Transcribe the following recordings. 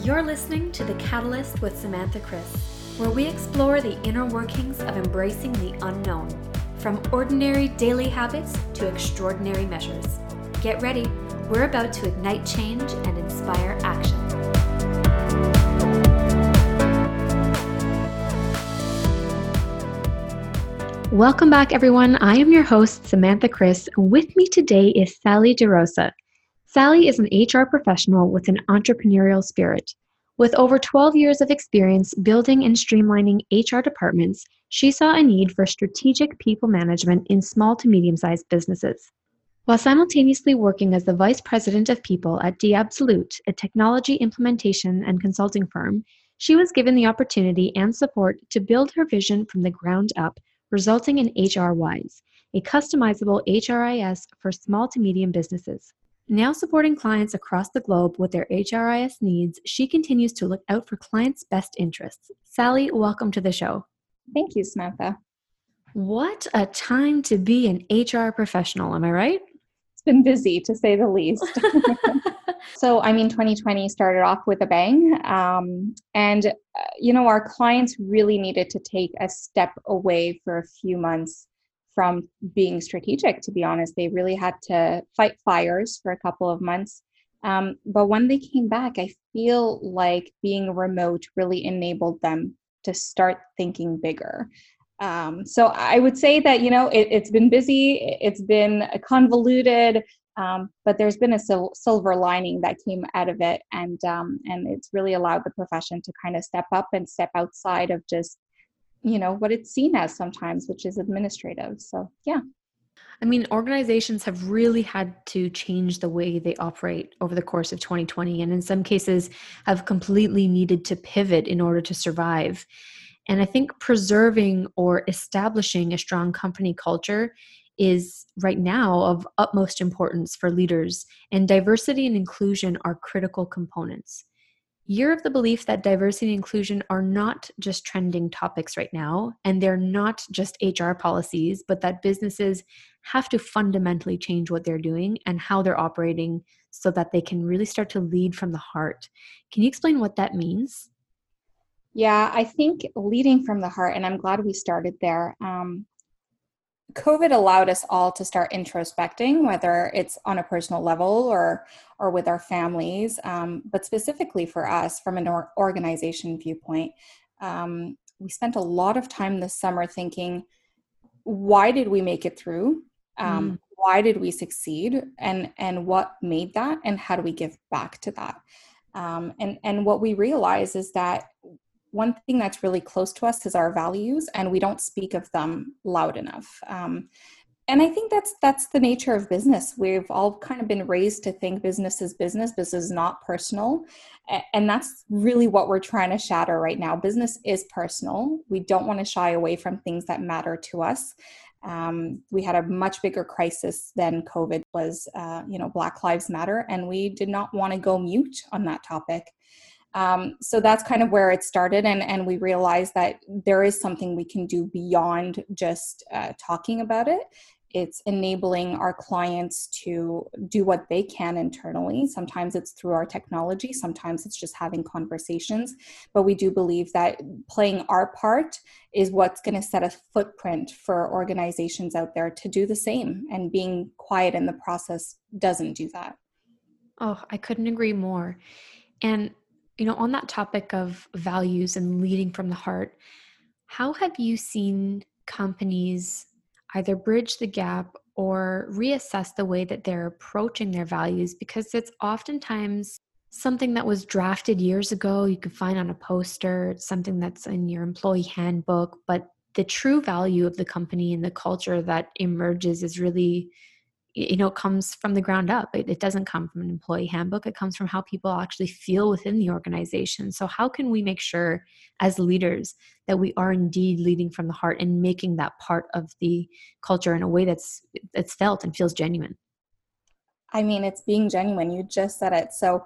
You're listening to The Catalyst with Samantha Chris, where we explore the inner workings of embracing the unknown, from ordinary daily habits to extraordinary measures. Get ready, we're about to ignite change and inspire action. Welcome back, everyone. I am your host, Samantha Chris. With me today is Sally DeRosa. Sally is an HR professional with an entrepreneurial spirit. With over 12 years of experience building and streamlining HR departments, she saw a need for strategic people management in small to medium-sized businesses. While simultaneously working as the Vice President of People at D'Absolute, a technology implementation and consulting firm, she was given the opportunity and support to build her vision from the ground up, resulting in HRWise, a customizable HRIS for small to medium businesses. Now supporting clients across the globe with their HRIS needs, she continues to look out for clients' best interests. Sally, welcome to the show. Thank you, Samantha. What a time to be an HR professional, am I right? It's been busy, to say the least. So, 2020 started off with a bang. Our clients really needed to take a step away for a few months from being strategic, to be honest. They really had to fight fires for a couple of months. But when they came back, I feel like being remote really enabled them to start thinking bigger. So I would say that, it's been busy, it's been convoluted, but there's been a silver lining that came out of it. And it's really allowed the profession to kind of step up and step outside of just, what it's seen as sometimes, which is administrative. So, yeah. Organizations have really had to change the way they operate over the course of 2020, and in some cases have completely needed to pivot in order to survive. And I think preserving or establishing a strong company culture is right now of utmost importance for leaders, and diversity and inclusion are critical components. You're of the belief that diversity and inclusion are not just trending topics right now, and they're not just HR policies, but that businesses have to fundamentally change what they're doing and how they're operating so that they can really start to lead from the heart. Can you explain what that means? Yeah, I think leading from the heart, and I'm glad we started there. COVID allowed us all to start introspecting, whether it's on a personal level or with our families, but specifically for us from an organization viewpoint. We spent a lot of time this summer thinking, why did we make it through? Why did we succeed? And what made that? And how do we give back to that? And what we realize is that one thing that's really close to us is our values, and we don't speak of them loud enough. And I think that's the nature of business. We've all kind of been raised to think business is business. This is not personal. And that's really what we're trying to shatter right now. Business is personal. We don't want to shy away from things that matter to us. We had a much bigger crisis than COVID was, Black Lives Matter, and we did not want to go mute on that topic. So that's kind of where it started. And we realized that there is something we can do beyond just talking about it. It's enabling our clients to do what they can internally. Sometimes it's through our technology. Sometimes it's just having conversations. But we do believe that playing our part is what's going to set a footprint for organizations out there to do the same. And being quiet in the process doesn't do that. Oh, I couldn't agree more. And on that topic of values and leading from the heart, how have you seen companies either bridge the gap or reassess the way that they're approaching their values? Because it's oftentimes something that was drafted years ago, you can find on a poster, it's something that's in your employee handbook, but the true value of the company and the culture that emerges is really comes from the ground up. It doesn't come from an employee handbook. It comes from how people actually feel within the organization. So how can we make sure as leaders that we are indeed leading from the heart and making that part of the culture in a way that's felt and feels genuine? It's being genuine. You just said it. So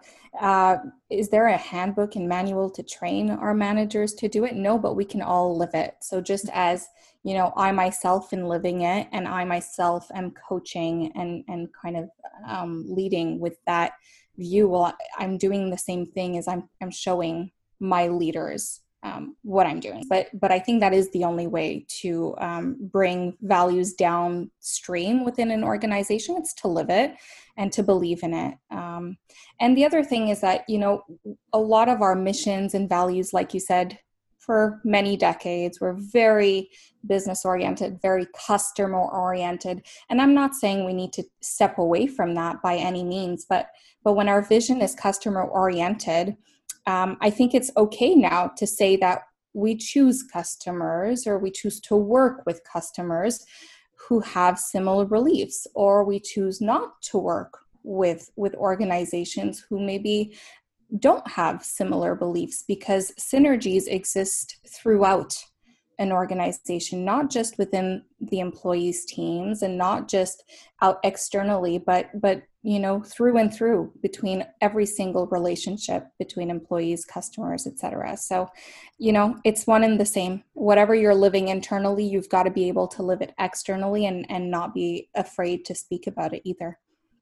is there a handbook and manual to train our managers to do it? No, but we can all live it. So just as, I myself am living it, and I myself am coaching and kind of leading with that view, well, I'm doing the same thing as I'm showing my leaders what I'm doing. But I think that is the only way to bring values downstream within an organization. It's to live it and to believe in it. And the other thing is that, a lot of our missions and values, like you said, for many decades, were very business oriented, very customer oriented. And I'm not saying we need to step away from that by any means, but when our vision is customer oriented, I think it's okay now to say that we choose customers, or we choose to work with customers who have similar beliefs, or we choose not to work with organizations who maybe don't have similar beliefs, because synergies exist throughout an organization, not just within the employees' teams and not just out externally, but through and through between every single relationship between employees, customers, etc. So, it's one and the same. Whatever you're living internally, you've got to be able to live it externally and not be afraid to speak about it either.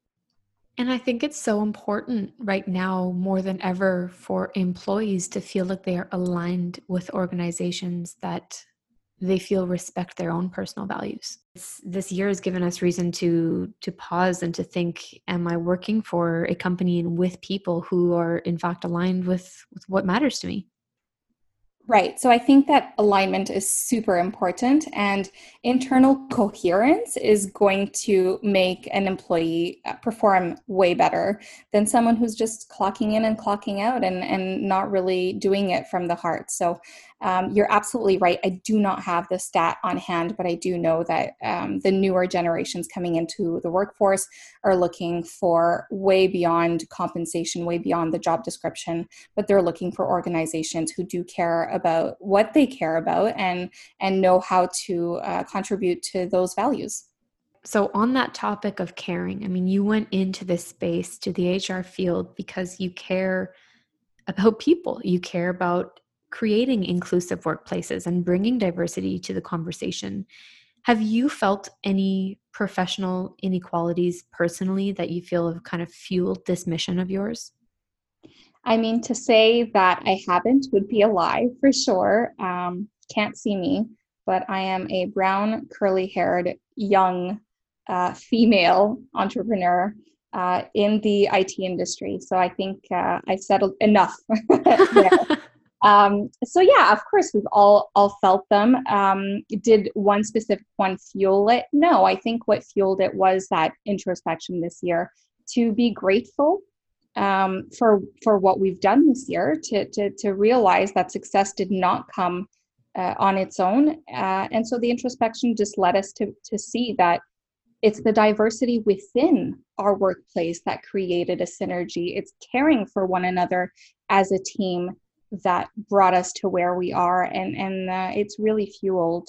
And I think it's so important right now more than ever for employees to feel like they are aligned with organizations that they feel respect their own personal values. This year has given us reason to pause and to think, am I working for a company and with people who are in fact aligned with what matters to me? Right. So I think that alignment is super important, and internal coherence is going to make an employee perform way better than someone who's just clocking in and clocking out and not really doing it from the heart. So you're absolutely right. I do not have the stat on hand, but I do know that the newer generations coming into the workforce are looking for way beyond compensation, way beyond the job description, but they're looking for organizations who do care about what they care about and know how to contribute to those values. So on that topic of caring, I mean, you went into this space, to the HR field, because you care about people. You care about creating inclusive workplaces and bringing diversity to the conversation. Have you felt any professional inequalities personally that you feel have kind of fueled this mission of yours? I mean, to say that I haven't would be a lie for sure. Can't see me, but I am a brown, curly-haired, young female entrepreneur in the IT industry. So I think I've settled enough there. So yeah, of course, we've all felt them. Did one specific one fuel it? No, I think what fueled it was that introspection this year, to be grateful for what we've done this year, to realize that success did not come on its own, and so the introspection just led us to see that it's the diversity within our workplace that created a synergy. It's caring for one another as a team that brought us to where we are, and it's really fueled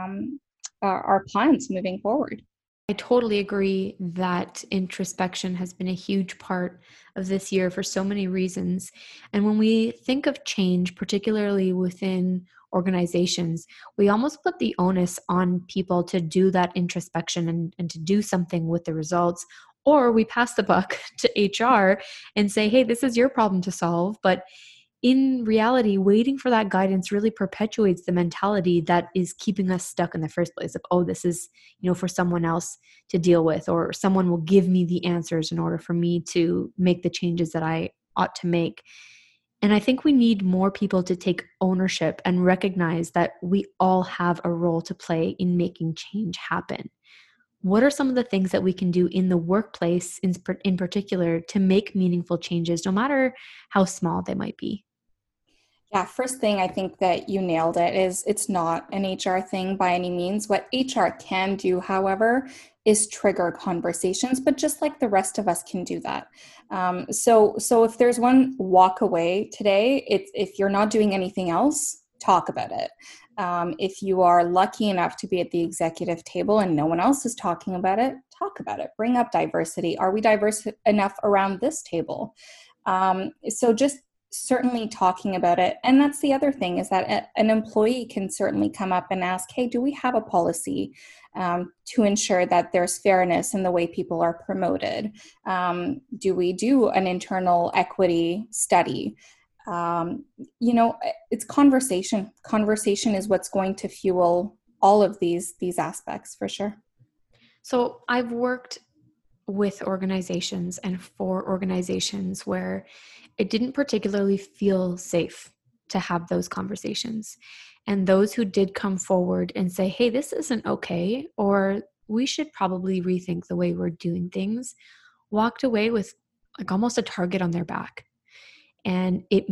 our plans moving forward. I totally agree that introspection has been a huge part of this year for so many reasons. And when we think of change, particularly within organizations, we almost put the onus on people to do that introspection and to do something with the results. Or we pass the buck to HR and say, hey, this is your problem to solve. But in reality, waiting for that guidance really perpetuates the mentality that is keeping us stuck in the first place of, oh, this is, for someone else to deal with, or someone will give me the answers in order for me to make the changes that I ought to make. And I think we need more people to take ownership and recognize that we all have a role to play in making change happen. What are some of the things that we can do in the workplace in particular to make meaningful changes, no matter how small they might be? Yeah, first thing, I think that you nailed it, is it's not an HR thing by any means. What HR can do, however, is trigger conversations, but just like the rest of us can do that. So if there's one walk away today, it's if you're not doing anything else, talk about it. If you are lucky enough to be at the executive table and no one else is talking about it, talk about it. Bring up diversity. Are we diverse enough around this table? So just certainly talking about it. And that's the other thing, is that an employee can certainly come up and ask, hey, do we have a policy to ensure that there's fairness in the way people are promoted? Do we do an internal equity study? It's conversation. Conversation is what's going to fuel all of these aspects, for sure. So I've worked with organizations and for organizations where it didn't particularly feel safe to have those conversations. And those who did come forward and say, hey, this isn't okay, or we should probably rethink the way we're doing things, walked away with like almost a target on their back. And it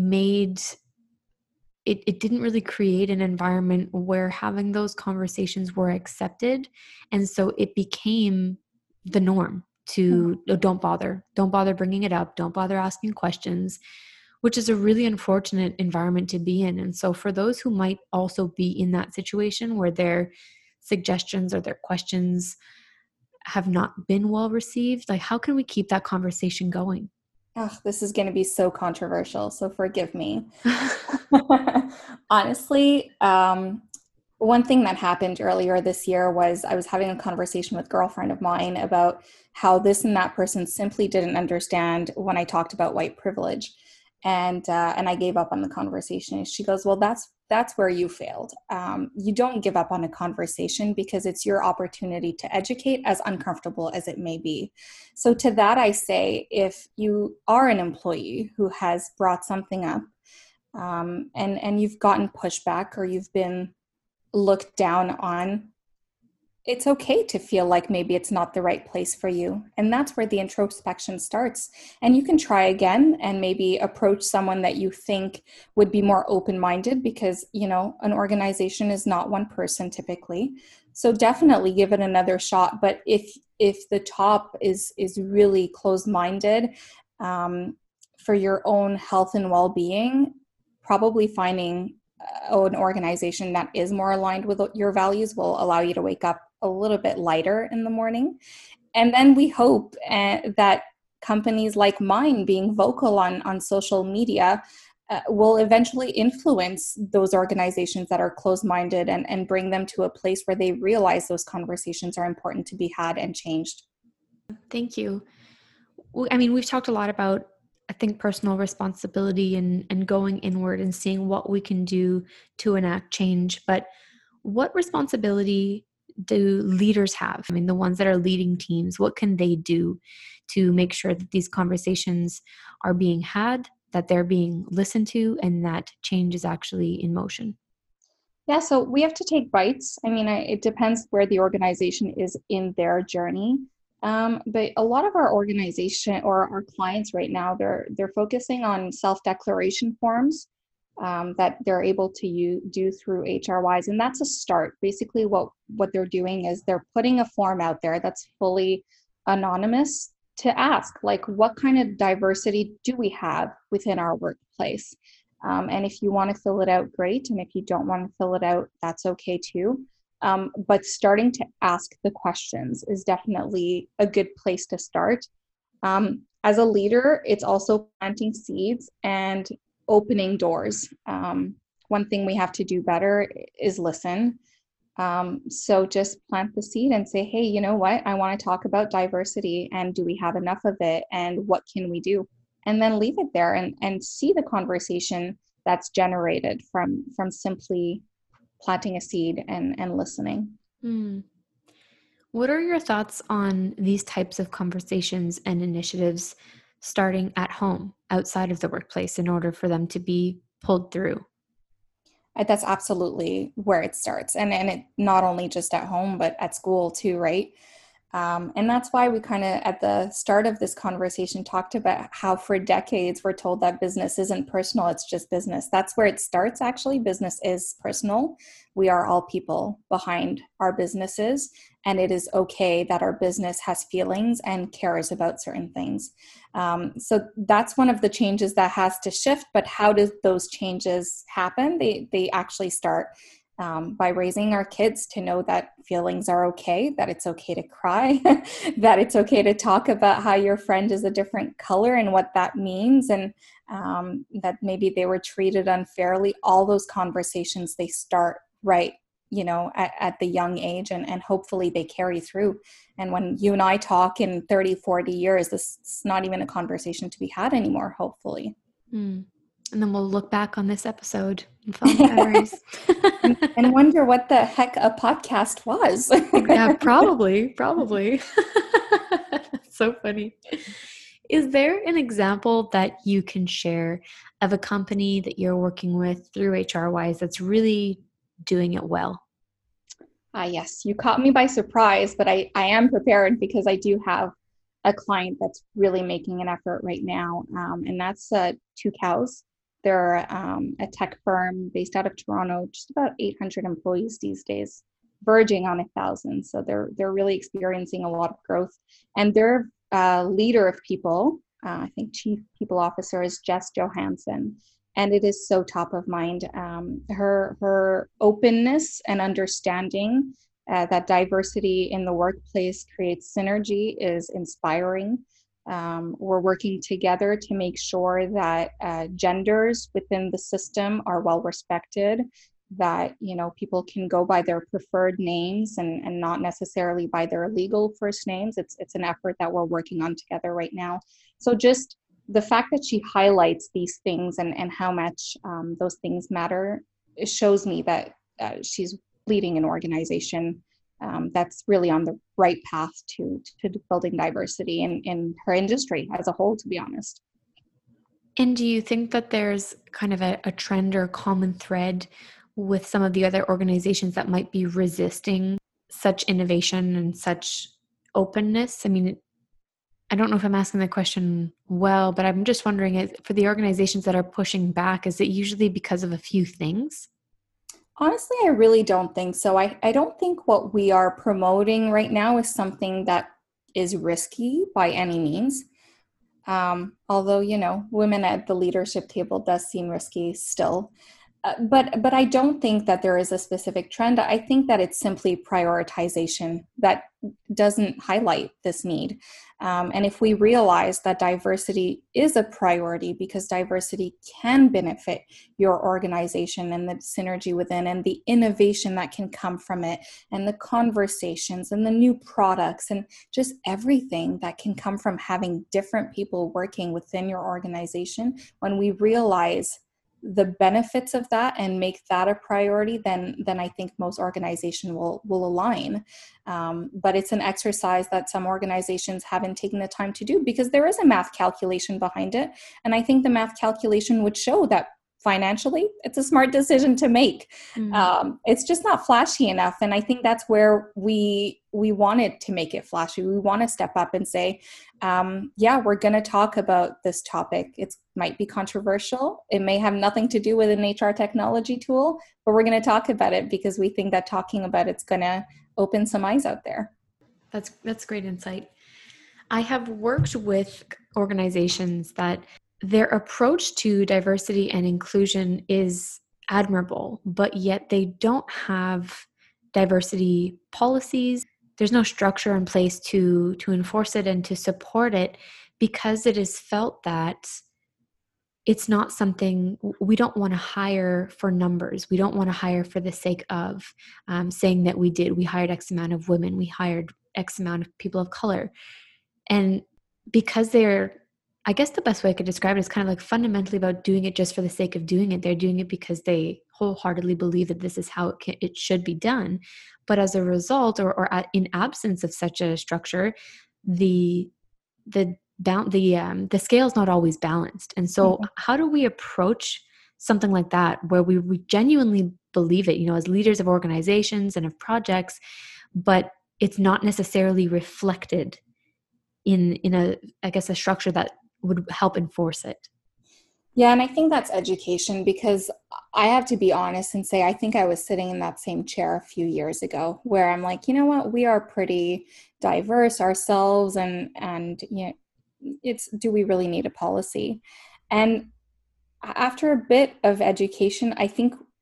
didn't really create an environment where having those conversations were accepted. And so it became the norm to don't bother bringing it up, don't bother asking questions, which is a really unfortunate environment to be in. And so for those who might also be in that situation where their suggestions or their questions have not been well received, like how can we keep that conversation going? Oh, this is going to be so controversial, so forgive me. Honestly, one thing that happened earlier this year was I was having a conversation with a girlfriend of mine about how this and that person simply didn't understand when I talked about white privilege. And I gave up on the conversation. She goes, well, that's where you failed. You don't give up on a conversation because it's your opportunity to educate, as uncomfortable as it may be. So to that, I say, if you are an employee who has brought something up and you've gotten pushback or you've been looked down on, it's okay to feel like maybe it's not the right place for you. And that's where the introspection starts. And you can try again and maybe approach someone that you think would be more open-minded, because, an organization is not one person typically. So definitely give it another shot. But if the top is really closed-minded, for your own health and well-being, probably finding an organization that is more aligned with your values will allow you to wake up a little bit lighter in the morning. And then we hope that companies like mine being vocal on social media will eventually influence those organizations that are closed-minded and bring them to a place where they realize those conversations are important to be had and changed. Thank you. I mean, we've talked a lot about, I think, personal responsibility and going inward and seeing what we can do to enact change. But what responsibility do leaders have? I mean, the ones that are leading teams, what can they do to make sure that these conversations are being had, that they're being listened to, and that change is actually in motion? Yeah, so we have to take bites. I mean, it depends where the organization is in their journey. But a lot of our organization or our clients right now, they're focusing on self-declaration forms that they're able to do through HRWise. And that's a start. Basically, what they're doing is they're putting a form out there that's fully anonymous to ask, like, what kind of diversity do we have within our workplace? And if you want to fill it out, great. And if you don't want to fill it out, that's okay too. But starting to ask the questions is definitely a good place to start. As a leader, it's also planting seeds and opening doors. One thing we have to do better is listen. So just plant the seed and say, hey, you know what? I want to talk about diversity, and do we have enough of it? And what can we do? And then leave it there and see the conversation that's generated from simply planting a seed and listening. What are your thoughts on these types of conversations and initiatives starting at home, outside of the workplace, in order for them to be pulled through? That's absolutely where it starts. And it not only just at home, but at school too, right? And that's why we kind of, at the start of this conversation, talked about how for decades we're told that business isn't personal, it's just business. That's where it starts, actually. Business is personal. We are all people behind our businesses, and it is okay that our business has feelings and cares about certain things. So that's one of the changes that has to shift. But how do those changes happen? They actually start by raising our kids to know that feelings are okay, that it's okay to cry, that it's okay to talk about how your friend is a different color and what that means, and that maybe they were treated unfairly. All those conversations, they start right, at the young age, and hopefully they carry through. And when you and I talk in 30, 40 years, this is not even a conversation to be had anymore, hopefully. Mm. And then we'll look back on this episode and fond memories. and wonder what the heck a podcast was. Yeah, probably. That's so funny. Is there an example that you can share of a company that you're working with through HRWise that's really doing it well? Yes, you caught me by surprise, but I am prepared because I do have a client that's really making an effort right now, and that's Two Cows. They're a tech firm based out of Toronto, just about 800 employees these days, verging on 1,000. So they're really experiencing a lot of growth, and their leader of people, I think Chief People Officer, is Jess Johansson. And it is so top of mind. Her openness and understanding that diversity in the workplace creates synergy is inspiring. We're working together to make sure that genders within the system are well respected, that people can go by their preferred names and not necessarily by their legal first names. It's an effort that we're working on together right now. So just the fact that she highlights these things and how much those things matter, it shows me that she's leading an organization that's really on the right path to building diversity in her industry as a whole, to be honest. And do you think that there's kind of a trend or common thread with some of the other organizations that might be resisting such innovation and such openness? I mean, I don't know if I'm asking the question well, but I'm just wondering, for the organizations that are pushing back, is it usually because of a few things? Honestly, I really don't think so. I don't think what we are promoting right now is something that is risky by any means. Although, women at the leadership table does seem risky still. But I don't think that there is a specific trend. I think that it's simply prioritization that doesn't highlight this need. And if we realize that diversity is a priority because diversity can benefit your organization and the synergy within and the innovation that can come from it and the conversations and the new products and just everything that can come from having different people working within your organization, when we realize the benefits of that and make that a priority, then I think most organizations will align. But it's an exercise that some organizations haven't taken the time to do because there is a math calculation behind it. And I think the math calculation would show that financially, it's a smart decision to make. It's just not flashy enough. And I think that's where we wanted to make it flashy. We want to step up and say, we're going to talk about this topic. It might be controversial. It may have nothing to do with an HR technology tool, but we're going to talk about it because we think that talking about it's going to open some eyes out there. That's great insight. I have worked with organizations that their approach to diversity and inclusion is admirable, but yet they don't have diversity policies. There's no structure in place to enforce it and to support it because it is felt that it's not something we don't want to hire for numbers. We don't want to hire for the sake of saying that we hired X amount of women, we hired X amount of people of color. And because I guess the best way I could describe it is kind of like fundamentally about doing it just for the sake of doing it. They're doing it because they wholeheartedly believe that this is how it should be done. But as a result, or in absence of such a structure, the scale is not always balanced. And so how do we approach something like that where we genuinely believe it, as leaders of organizations and of projects, but it's not necessarily reflected in a structure that would help enforce it? Yeah, and I think that's education, because I have to be honest and say I think I was sitting in that same chair a few years ago where I'm like, you know what, we are pretty diverse ourselves, and do we really need a policy? And after a bit of education, I think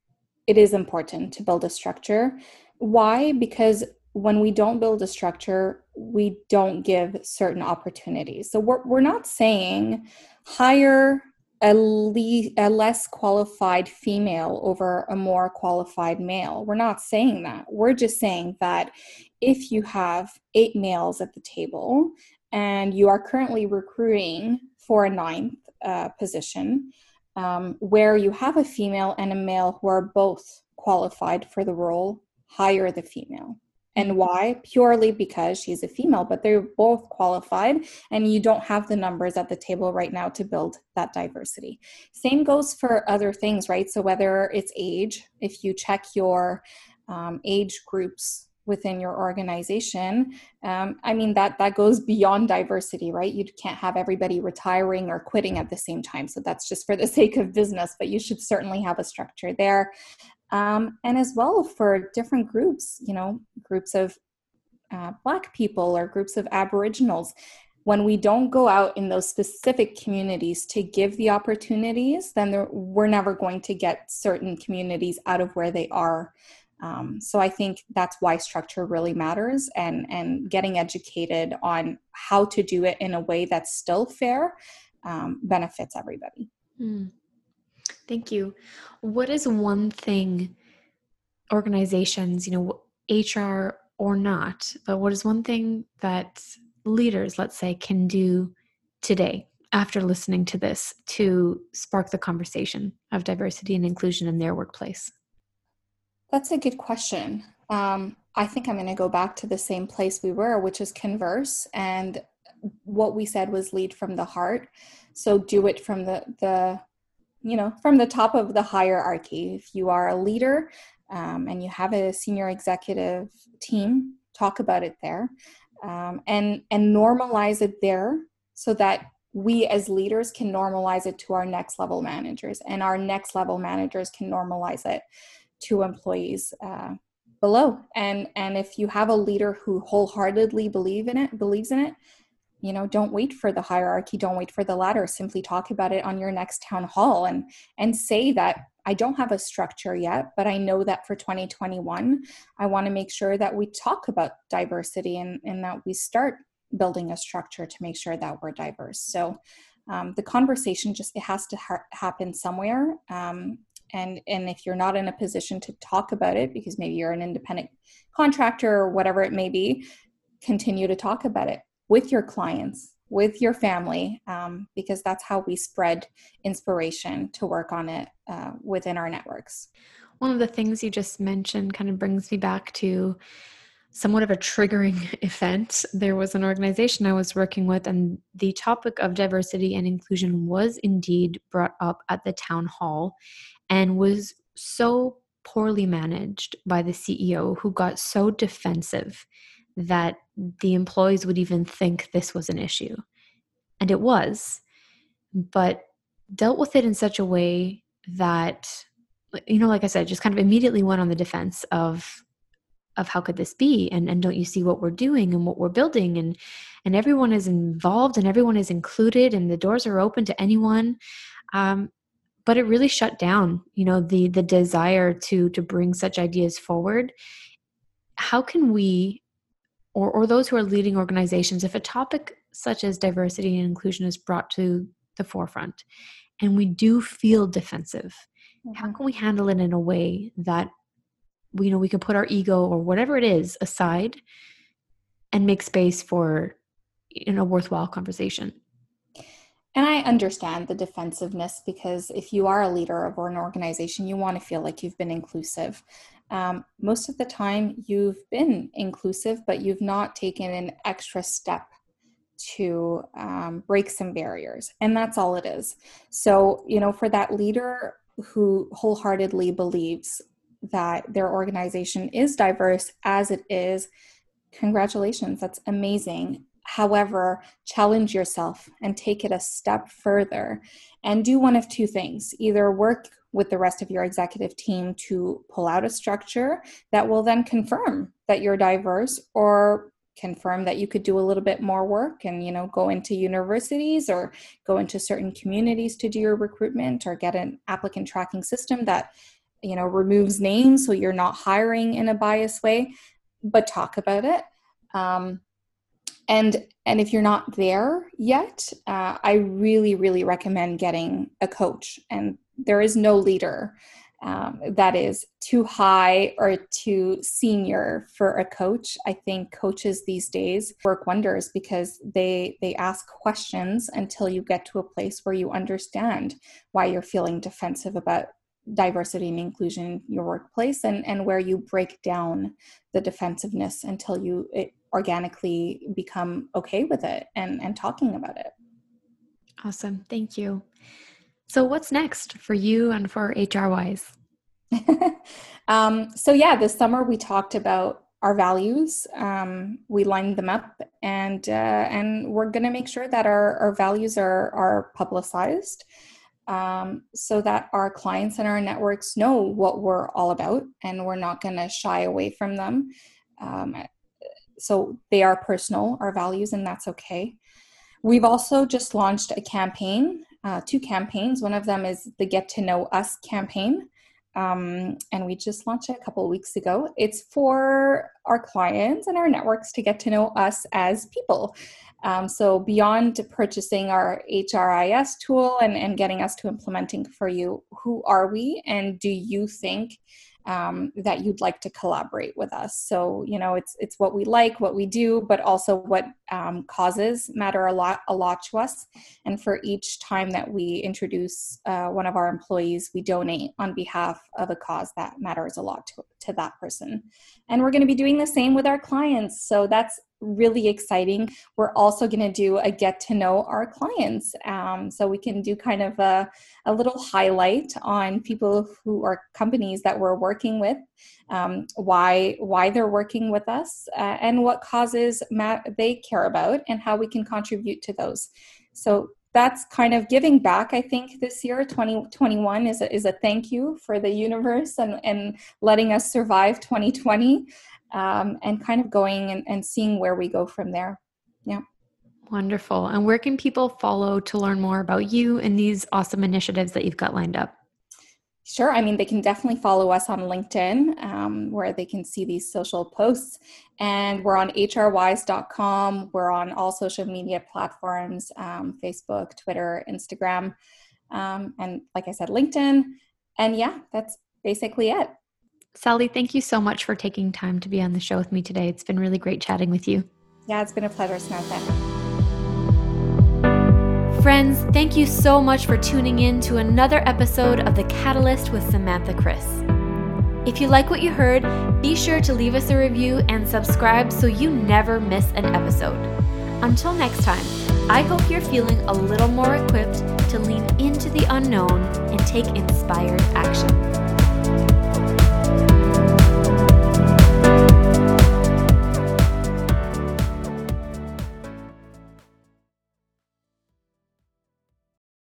it is important to build a structure. Why? Because when we don't build a structure, we don't give certain opportunities. So we're not saying hire a less qualified female over a more qualified male. We're not saying that. We're just saying that if you have 8 males at the table and you are currently recruiting for a ninth position, where you have a female and a male who are both qualified for the role, hire the female. And why? Purely because she's a female, but they're both qualified and you don't have the numbers at the table right now to build that diversity. Same goes for other things, right? So whether it's age, if you check your age groups within your organization, that goes beyond diversity, right? You can't have everybody retiring or quitting at the same time. So that's just for the sake of business, but you should certainly have a structure there. And as well for different groups, groups of Black people or groups of Aboriginals, when we don't go out in those specific communities to give the opportunities, then we're never going to get certain communities out of where they are. So I think that's why structure really matters, and getting educated on how to do it in a way that's still fair benefits everybody. Thank you. What is one thing organizations, HR or not, but what is one thing that leaders, let's say, can do today after listening to this to spark the conversation of diversity and inclusion in their workplace? That's a good question. I think I'm going to go back to the same place we were, which is converse. And what we said was lead from the heart. So do it from from the top of the hierarchy. If you are a leader and you have a senior executive team, talk about it there, and normalize it there so that we as leaders can normalize it to our next level managers, and our next level managers can normalize it to employees below. And if you have a leader who wholeheartedly believes in it, don't wait for the hierarchy, don't wait for the ladder. Simply talk about it on your next town hall and say that I don't have a structure yet, but I know that for 2021, I want to make sure that we talk about diversity and that we start building a structure to make sure that we're diverse. So the conversation it has to happen somewhere. And if you're not in a position to talk about it, because maybe you're an independent contractor or whatever it may be, continue to talk about it with your clients, with your family, because that's how we spread inspiration to work on it within our networks. One of the things you just mentioned kind of brings me back to somewhat of a triggering event. There was an organization I was working with, and the topic of diversity and inclusion was indeed brought up at the town hall and was so poorly managed by the CEO, who got so defensive that the employees would even think this was an issue. And it was, but dealt with it in such a way that, like I said, just kind of immediately went on the defense of how could this be? And don't you see what we're doing and what we're building? And everyone is involved and everyone is included and the doors are open to anyone. But it really shut down, the desire to bring such ideas forward. How can we, or those who are leading organizations, if a topic such as diversity and inclusion is brought to the forefront and we do feel defensive, how can we handle it in a way that we can put our ego or whatever it is aside and make space for a worthwhile conversation? And I understand the defensiveness, because if you are a leader of an organization, you want to feel like you've been inclusive. Most of the time you've been inclusive, but you've not taken an extra step to break some barriers. And that's all it is. So, for that leader who wholeheartedly believes that their organization is diverse as it is, congratulations, that's amazing. However, challenge yourself and take it a step further and do one of two things. Either work with the rest of your executive team to pull out a structure that will then confirm that you're diverse, or confirm that you could do a little bit more work and, go into universities or go into certain communities to do your recruitment, or get an applicant tracking system that removes names so you're not hiring in a biased way, but talk about it. And if you're not there yet, I really, really recommend getting a coach. And there is no leader that is too high or too senior for a coach. I think coaches these days work wonders because they ask questions until you get to a place where you understand why you're feeling defensive about diversity and inclusion in your workplace, and where you break down the defensiveness until you organically become okay with it and talking about it. Awesome. Thank you. So what's next for you and for HRWise? This summer we talked about our values. We lined them up, and we're going to make sure that our values are publicized, so that our clients and our networks know what we're all about, and we're not going to shy away from them. So they are personal, our values, and that's okay. We've also just launched a campaign, 2 campaigns. One of them is the Get to Know Us campaign. And we just launched it a couple of weeks ago. It's for our clients and our networks to get to know us as people. So beyond purchasing our HRIS tool and getting us to implementing for you, who are we, and do you think that you'd like to collaborate with us? So, it's what we like, what we do, but also what causes matter a lot to us. And for each time that we introduce one of our employees, we donate on behalf of a cause that matters a lot to that person. And we're going to be doing the same with our clients. So that's really exciting. We're also going to do a get to know our clients. So we can do kind of a little highlight on people who are companies that we're working with, why they're working with us, and what causes they care about, and how we can contribute to those. So that's kind of giving back. I think this year, 2021, is a thank you for the universe and letting us survive 2020. And kind of going and seeing where we go from there. Yeah. Wonderful. And where can people follow to learn more about you and these awesome initiatives that you've got lined up? Sure. I mean, they can definitely follow us on LinkedIn, where they can see these social posts. And we're on hrwise.com. We're on all social media platforms, Facebook, Twitter, Instagram, and like I said, LinkedIn. And yeah, that's basically it. Sally, thank you so much for taking time to be on the show with me today. It's been really great chatting with you. Yeah, it's been a pleasure, Samantha. Friends, thank you so much for tuning in to another episode of The Catalyst with Samantha Chris. If you like what you heard, be sure to leave us a review and subscribe so you never miss an episode. Until next time, I hope you're feeling a little more equipped to lean into the unknown and take inspired action.